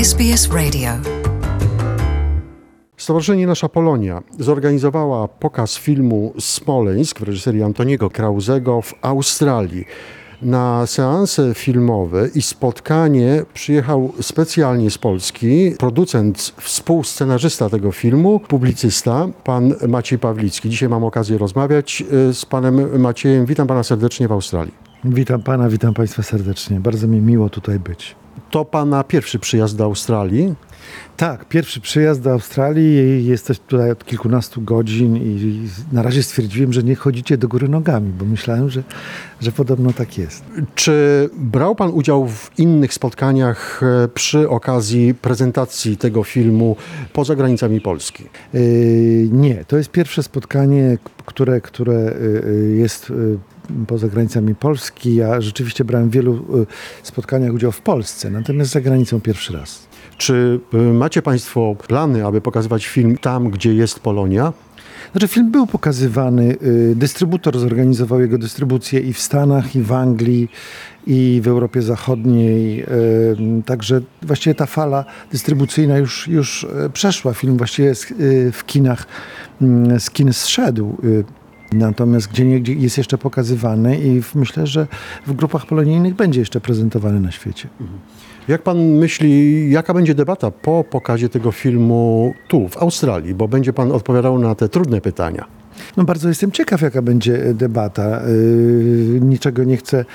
SBS Radio. Stowarzyszenie Nasza Polonia zorganizowała pokaz filmu Smoleńsk w reżyserii Antoniego Krauzego w Australii. Na seanse filmowe i spotkanie przyjechał specjalnie z Polski producent, współscenarzysta tego filmu, publicysta, pan Maciej Pawlicki. Dzisiaj mam okazję rozmawiać z panem Maciejem. Witam pana serdecznie w Australii. Witam pana, witam państwa serdecznie. Bardzo mi miło tutaj być. To pana pierwszy przyjazd do Australii? Tak, pierwszy przyjazd do Australii. Jesteś tutaj od kilkunastu godzin i na razie stwierdziłem, że nie chodzicie do góry nogami, bo myślałem, że podobno tak jest. Czy brał pan udział w innych spotkaniach przy okazji prezentacji tego filmu poza granicami Polski? Nie, to jest pierwsze spotkanie, które jest poza granicami Polski. Ja rzeczywiście brałem w wielu spotkaniach udział w Polsce, natomiast za granicą pierwszy raz. Czy macie państwo plany, aby pokazywać film tam, gdzie jest Polonia? Znaczy film był pokazywany, dystrybutor zorganizował jego dystrybucję i w Stanach, i w Anglii, i w Europie Zachodniej. Także właściwie ta fala dystrybucyjna już przeszła. Film właściwie w kinach, z kin zszedł. Natomiast gdzieniegdzie jest jeszcze pokazywany i myślę, że w grupach polonijnych będzie jeszcze prezentowany na świecie. Jak pan myśli, jaka będzie debata po pokazie tego filmu tu, w Australii? Bo będzie pan odpowiadał na te trudne pytania. No bardzo jestem ciekaw, jaka będzie debata. Niczego nie chcę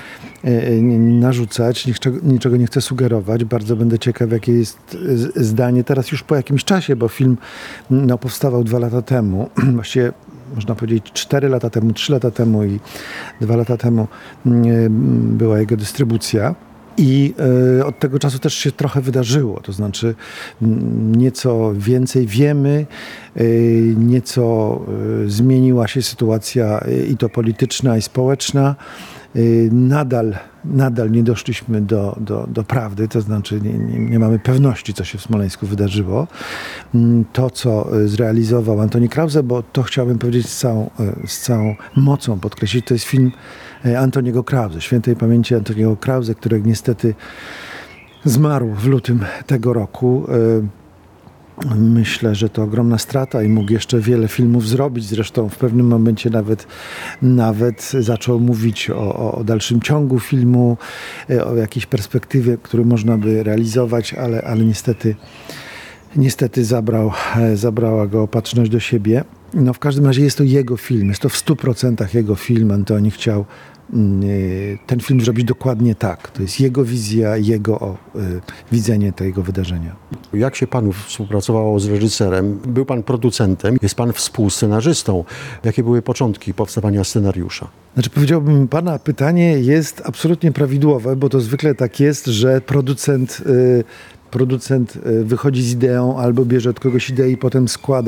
narzucać, niczego nie chcę sugerować. Bardzo będę ciekaw, jakie jest zdanie teraz już po jakimś czasie, bo film powstawał 2 lata temu. Właściwie można powiedzieć 4 lata temu, 3 lata temu i 2 lata temu była jego dystrybucja. I od tego czasu też się trochę wydarzyło, to znaczy nieco więcej wiemy, nieco zmieniła się sytuacja i to polityczna, i społeczna. Nadal nie doszliśmy do prawdy, to znaczy nie mamy pewności, co się w Smoleńsku wydarzyło. To, co zrealizował Antoni Krause, bo to chciałbym powiedzieć z całą mocą podkreślić, to jest film Antoniego Krause, świętej pamięci Antoniego Krause, który niestety zmarł w lutym tego roku. Myślę, że to ogromna strata i mógł jeszcze wiele filmów zrobić. Zresztą w pewnym momencie nawet zaczął mówić o dalszym ciągu filmu, o jakiejś perspektywie, którą można by realizować, ale niestety zabrała go opatrzność do siebie. No w każdym razie jest to jego film, jest to w 100% jego film. Antoni chciał ten film zrobić dokładnie tak. To jest jego wizja, jego widzenie tego wydarzenia. Jak się panu współpracowało z reżyserem? Był pan producentem, jest pan współscenarzystą. Jakie były początki powstawania scenariusza? Znaczy powiedziałbym, pana pytanie jest absolutnie prawidłowe, bo to zwykle tak jest, że producent wychodzi z ideą albo bierze od kogoś ideę i potem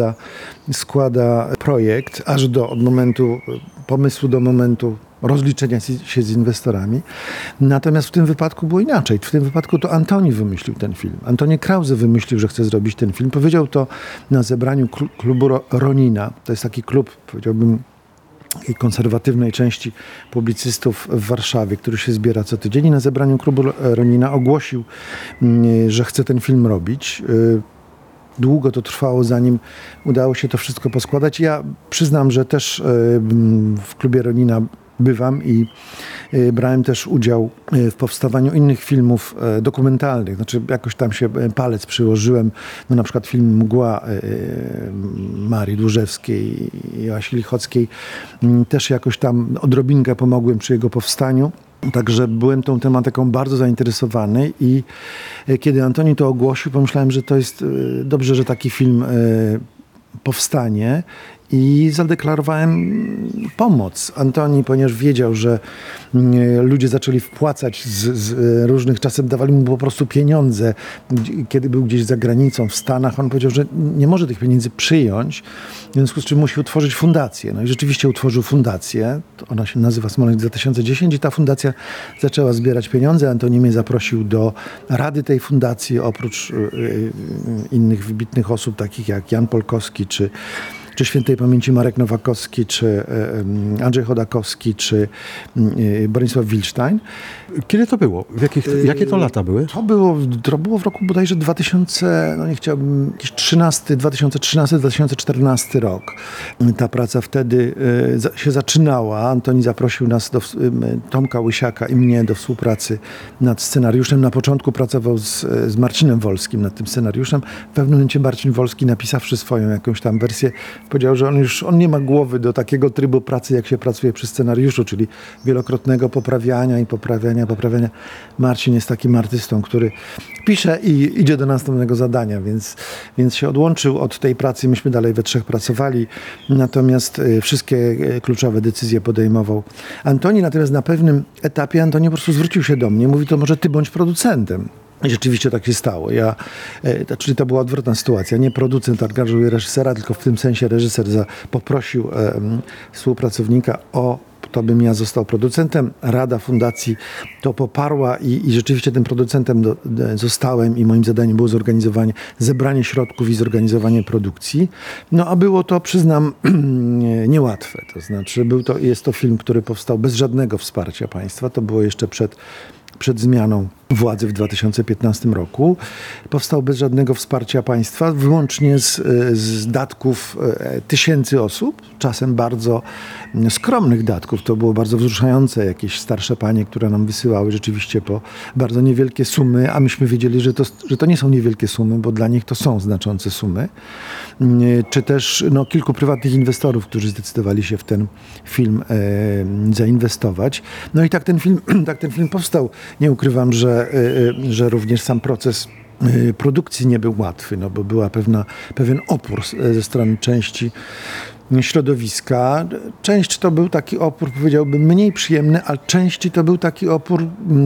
składa projekt aż od momentu pomysłu do momentu rozliczenia się z inwestorami. Natomiast w tym wypadku było inaczej. W tym wypadku to Antoni wymyślił ten film. Antoni Krause wymyślił, że chce zrobić ten film. Powiedział to na zebraniu klubu Ronina. To jest taki klub, powiedziałbym, i konserwatywnej części publicystów w Warszawie, który się zbiera co tydzień i na zebraniu klubu Ronina ogłosił, że chce ten film robić. Długo to trwało, zanim udało się to wszystko poskładać. Ja przyznam, że też w klubie Ronina bywam i brałem też udział w powstawaniu innych filmów dokumentalnych. Znaczy jakoś tam się palec przyłożyłem. No, na przykład film Mgła Marii Dłużewskiej i Joasi Lichockiej. Też jakoś tam odrobinkę pomogłem przy jego powstaniu. Także byłem tą tematyką bardzo zainteresowany i kiedy Antoni to ogłosił, pomyślałem, że to jest dobrze, że taki film powstanie i zadeklarowałem pomoc Antoni, ponieważ wiedział, że ludzie zaczęli wpłacać z różnych, czasem dawali mu po prostu pieniądze. Kiedy był gdzieś za granicą, w Stanach, on powiedział, że nie może tych pieniędzy przyjąć, w związku z czym musi utworzyć fundację. No i rzeczywiście utworzył fundację, ona się nazywa Smoleńsk 2010 i ta fundacja zaczęła zbierać pieniądze. Antoni mnie zaprosił do rady tej fundacji, oprócz innych wybitnych osób, takich jak Jan Polkowski czy czy świętej pamięci Marek Nowakowski, czy Andrzej Chodakowski, czy Bronisław Wilstein. Kiedy to było? Jakie to lata były? To było w roku bodajże 2000, no nie chciałbym, jakiś 2013-2014 rok. Ta praca wtedy się zaczynała. Antoni zaprosił nas, Tomka Łysiaka i mnie, do współpracy nad scenariuszem. Na początku pracował z Marcinem Wolskim nad tym scenariuszem. W pewnym momencie Marcin Wolski, napisawszy swoją jakąś tam wersję, powiedział, że on nie ma głowy do takiego trybu pracy, jak się pracuje przy scenariuszu, czyli wielokrotnego poprawiania i poprawiania. Marcin jest takim artystą, który pisze i idzie do następnego zadania, więc się odłączył od tej pracy. Myśmy dalej we trzech pracowali, natomiast wszystkie kluczowe decyzje podejmował Antoni. Natomiast na pewnym etapie Antoni po prostu zwrócił się do mnie, mówi: to może ty bądź producentem. I rzeczywiście tak się stało. Czyli to była odwrotna sytuacja. Nie producent angażuje reżysera, tylko w tym sensie reżyser poprosił współpracownika to bym ja został producentem. Rada fundacji to poparła i rzeczywiście tym producentem zostałem i moim zadaniem było zebranie środków i zorganizowanie produkcji. No a było to, przyznam, niełatwe. To znaczy jest to film, który powstał bez żadnego wsparcia państwa. To było jeszcze przed zmianą władzy w 2015 roku. Powstał bez żadnego wsparcia państwa, wyłącznie z datków tysięcy osób, czasem bardzo skromnych datków. To było bardzo wzruszające. Jakieś starsze panie, które nam wysyłały rzeczywiście po bardzo niewielkie sumy, a myśmy wiedzieli, że to nie są niewielkie sumy, bo dla nich to są znaczące sumy. Czy też kilku prywatnych inwestorów, którzy zdecydowali się w ten film zainwestować. No i tak ten film powstał. Nie ukrywam, że również sam proces produkcji nie był łatwy, no bo była pewien opór ze strony części środowiska. Część to był taki opór, powiedziałbym, mniej przyjemny, a części to był taki opór,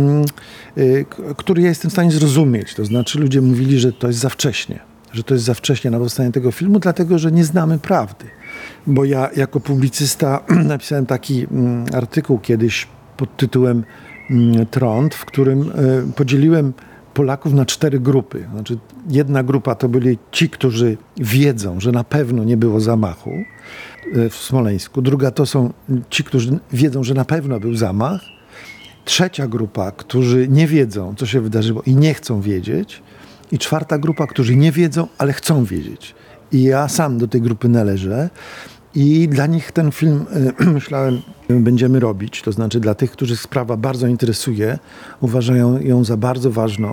który ja jestem w stanie zrozumieć. To znaczy ludzie mówili, że to jest za wcześnie na powstanie tego filmu, dlatego że nie znamy prawdy. Bo ja jako publicysta napisałem taki artykuł kiedyś pod tytułem Trąd, w którym podzieliłem Polaków na 4 grupy. Znaczy, jedna grupa to byli ci, którzy wiedzą, że na pewno nie było zamachu w Smoleńsku. Druga to są ci, którzy wiedzą, że na pewno był zamach. Trzecia grupa, którzy nie wiedzą, co się wydarzyło i nie chcą wiedzieć. I czwarta grupa, którzy nie wiedzą, ale chcą wiedzieć. I ja sam do tej grupy należę. I dla nich ten film, myślałem, będziemy robić. To znaczy dla tych, których sprawa bardzo interesuje, uważają ją za bardzo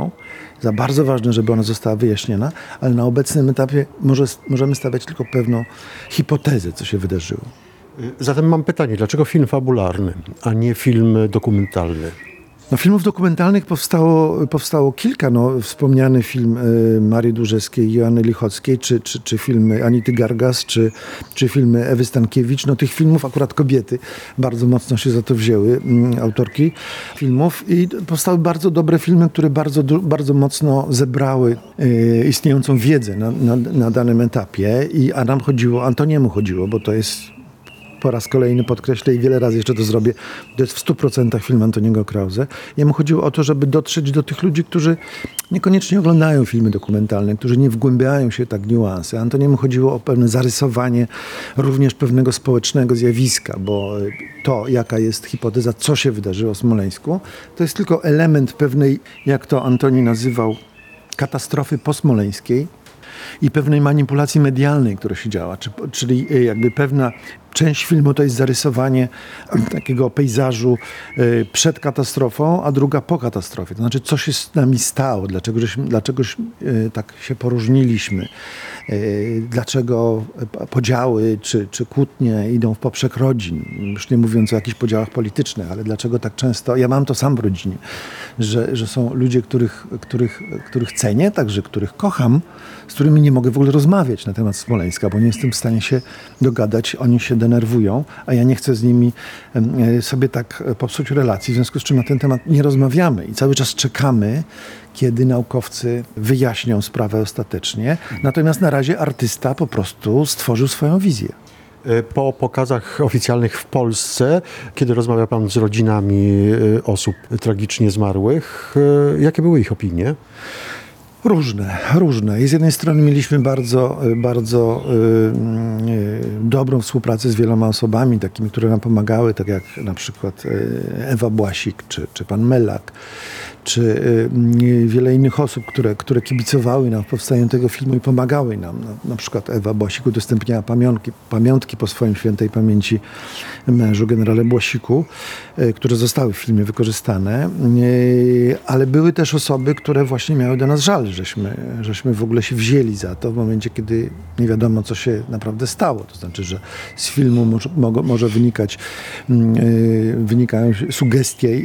ważne, żeby ona została wyjaśniona, ale na obecnym etapie możemy stawiać tylko pewną hipotezę, co się wydarzyło. Zatem mam pytanie, dlaczego film fabularny, a nie film dokumentalny? No, filmów dokumentalnych powstało kilka. Wspomniany film Marii Dłużewskiej i Joanny Lichockiej, czy filmy Anity Gargas, czy filmy Ewy Stankiewicz. Tych filmów akurat kobiety bardzo mocno się za to wzięły, autorki filmów. I powstały bardzo dobre filmy, które bardzo mocno zebrały istniejącą wiedzę na danym etapie. Antoniemu chodziło, bo to jest, po raz kolejny podkreślę i wiele razy jeszcze to zrobię, to jest w 100% film Antoniego Krause. Jemu chodziło o to, żeby dotrzeć do tych ludzi, którzy niekoniecznie oglądają filmy dokumentalne, którzy nie wgłębiają się tak w niuanse. Antoniemu chodziło o pewne zarysowanie również pewnego społecznego zjawiska, bo to, jaka jest hipoteza, co się wydarzyło w Smoleńsku, to jest tylko element pewnej, jak to Antoni nazywał, katastrofy posmoleńskiej i pewnej manipulacji medialnej, która się działa. Czyli jakby pewna część filmu to jest zarysowanie takiego pejzażu przed katastrofą, a druga po katastrofie. To znaczy, co się z nami stało, dlaczego tak się poróżniliśmy, dlaczego podziały czy kłótnie idą w poprzek rodzin. Już nie mówiąc o jakichś podziałach politycznych, ale dlaczego tak często, ja mam to sam w rodzinie, że są ludzie, których cenię, także których kocham, z którymi nie mogę w ogóle rozmawiać na temat Smoleńska, bo nie jestem w stanie się dogadać, oni się denerwują, a ja nie chcę z nimi sobie tak popsuć relacji, w związku z czym na ten temat nie rozmawiamy i cały czas czekamy, kiedy naukowcy wyjaśnią sprawę ostatecznie. Natomiast na razie artysta po prostu stworzył swoją wizję. Po pokazach oficjalnych w Polsce, kiedy rozmawia pan z rodzinami osób tragicznie zmarłych, jakie były ich opinie? Różne. I z jednej strony mieliśmy bardzo dobrą współpracę z wieloma osobami, takimi, które nam pomagały, tak jak na przykład Ewa Błasik, czy pan Mellak, czy wiele innych osób, które kibicowały nam w powstaniu tego filmu i pomagały nam. Na przykład Ewa Błasik udostępniała pamiątki po swoim świętej pamięci mężu, generale Błasiku, które zostały w filmie wykorzystane, ale były też osoby, które właśnie miały do nas żal, żeśmy w ogóle się wzięli za to w momencie, kiedy nie wiadomo, co się naprawdę stało. To znaczy, że z filmu może wynikają sugestie,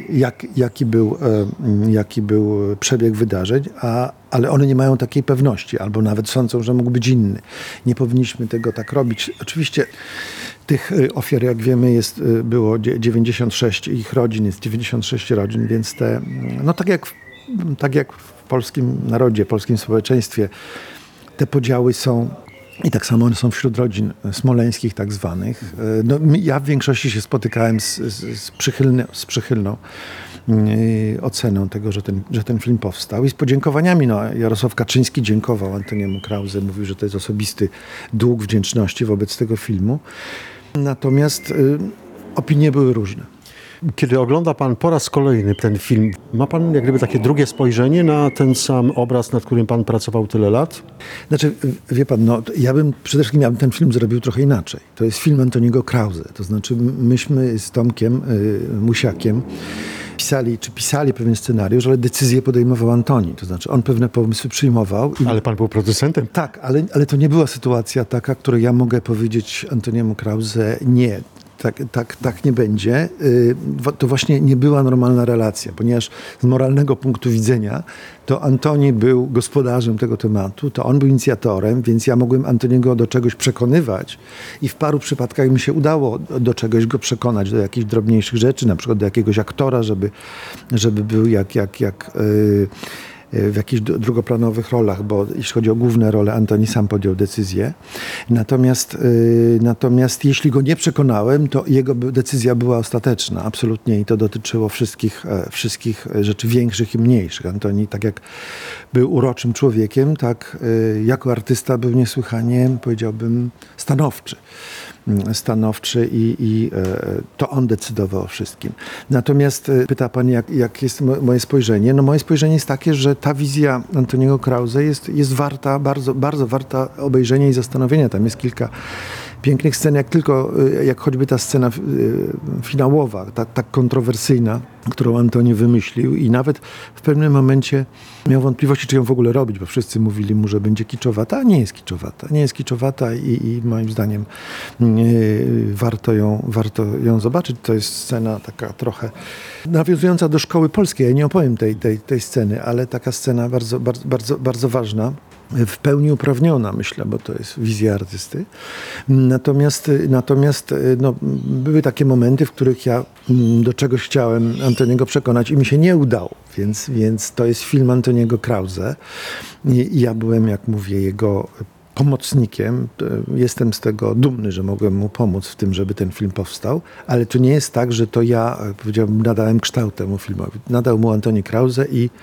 jaki był przebieg wydarzeń, ale one nie mają takiej pewności, albo nawet sądzą, że mógł być inny. Nie powinniśmy tego tak robić. Oczywiście tych ofiar, jak wiemy, było 96, ich rodzin jest 96 rodzin, więc tak jak w polskim narodzie, polskim społeczeństwie, te podziały są i tak samo one są wśród rodzin smoleńskich tak zwanych. Ja w większości się spotykałem z przychylną oceną tego, że ten film powstał i z podziękowaniami. Jarosław Kaczyński dziękował Antoniemu Krause, mówił, że to jest osobisty dług wdzięczności wobec tego filmu. Natomiast opinie były różne. Kiedy ogląda pan po raz kolejny ten film, ma pan jak gdyby takie drugie spojrzenie na ten sam obraz, nad którym pan pracował tyle lat? Znaczy, wie pan, ja bym przede wszystkim ten film zrobił trochę inaczej. To jest film Antoniego Krause. To znaczy, myśmy z Tomkiem Musiakiem pisali pewien scenariusz, ale decyzję podejmował Antoni. To znaczy, on pewne pomysły przyjmował. Ale pan był producentem? Tak, ale to nie była sytuacja taka, której ja mogę powiedzieć Antoniemu Krause nie. Tak nie będzie. To właśnie nie była normalna relacja, ponieważ z moralnego punktu widzenia to Antoni był gospodarzem tego tematu, to on był inicjatorem, więc ja mogłem Antoniego do czegoś przekonywać i w paru przypadkach mi się udało do czegoś go przekonać, do jakichś drobniejszych rzeczy, na przykład do jakiegoś aktora, żeby był w jakichś drugoplanowych rolach, bo jeśli chodzi o główne role, Antoni sam podjął decyzję. Natomiast jeśli go nie przekonałem, to jego decyzja była ostateczna, absolutnie, i to dotyczyło wszystkich rzeczy większych i mniejszych. Antoni, tak jak był uroczym człowiekiem, tak jako artysta był niesłychanie, powiedziałbym, stanowczy i to on decydował o wszystkim. Natomiast pyta pani, jak jest moje spojrzenie. Moje spojrzenie jest takie, że ta wizja Antoniego Krause jest warta, bardzo, bardzo warta obejrzenia i zastanowienia. Tam jest kilka pięknych scen, jak choćby ta scena finałowa, tak kontrowersyjna, którą Antoni wymyślił i nawet w pewnym momencie miał wątpliwości, czy ją w ogóle robić, bo wszyscy mówili mu, że będzie kiczowata, a nie jest kiczowata i moim zdaniem warto ją zobaczyć. To jest scena taka trochę nawiązująca do szkoły polskiej. Ja nie opowiem tej sceny, ale taka scena bardzo, bardzo, bardzo, bardzo ważna. W pełni uprawniona, myślę, bo to jest wizja artysty. Natomiast były takie momenty, w których ja do czegoś chciałem Antoniego przekonać i mi się nie udało. Więc to jest film Antoniego Krause. I ja byłem, jak mówię, jego pomocnikiem. Jestem z tego dumny, że mogłem mu pomóc w tym, żeby ten film powstał, ale to nie jest tak, że to ja, powiedziałbym, nadałem kształt temu filmowi. Nadał mu Antoni Krause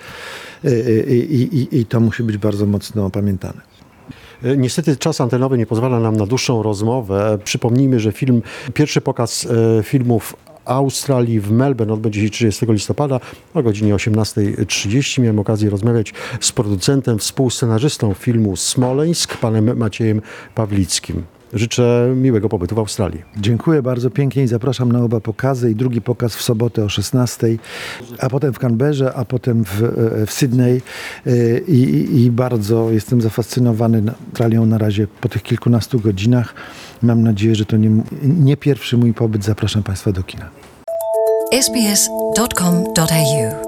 i to musi być bardzo mocno opamiętane. Niestety czas antenowy nie pozwala nam na dłuższą rozmowę. Przypomnijmy, że pierwszy pokaz filmów Australii w Melbourne odbędzie się 30 listopada o godzinie 18:30. Miałem okazję rozmawiać z producentem, współscenarzystą filmu Smoleńsk, panem Maciejem Pawlickim. Życzę miłego pobytu w Australii. Dziękuję bardzo pięknie i zapraszam na oba pokazy. I drugi pokaz w sobotę o 16:00, a potem w Canberrze, a potem w Sydney. I bardzo jestem zafascynowany Australią na razie po tych kilkunastu godzinach. Mam nadzieję, że to nie pierwszy mój pobyt. Zapraszam Państwa do kina. sbs.com.au